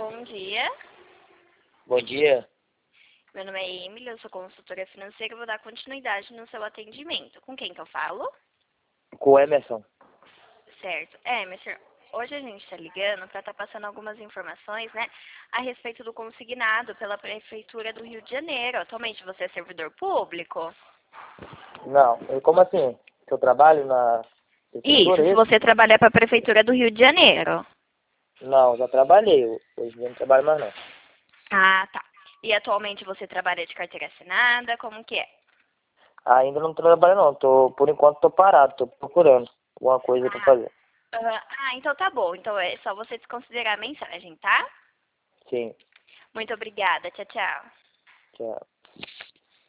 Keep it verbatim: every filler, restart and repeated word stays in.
bom dia. Bom dia. Meu nome é Emily, eu sou consultora financeira e vou dar continuidade no seu atendimento. Com quem que eu falo? Com o Emerson. Certo. É, Emerson, hoje a gente está ligando para estar passando algumas informações, né, a respeito do consignado pela Prefeitura do Rio de Janeiro. Atualmente você é servidor público? Não, eu- como assim? Que eu trabalho na Isso, prefeitura, se é isso? você trabalhar para a Prefeitura do Rio de Janeiro. Não, já trabalhei. Hoje em dia não trabalho mais não. Ah, tá. E atualmente você trabalha de carteira assinada, como que é? Ainda não trabalho não. Tô, por enquanto tô parado, tô procurando alguma coisa pra Ah, fazer. ah, ah, então tá bom. Então é só você desconsiderar a mensagem, tá? Sim, Muito obrigada. Tchau, tchau. tchau.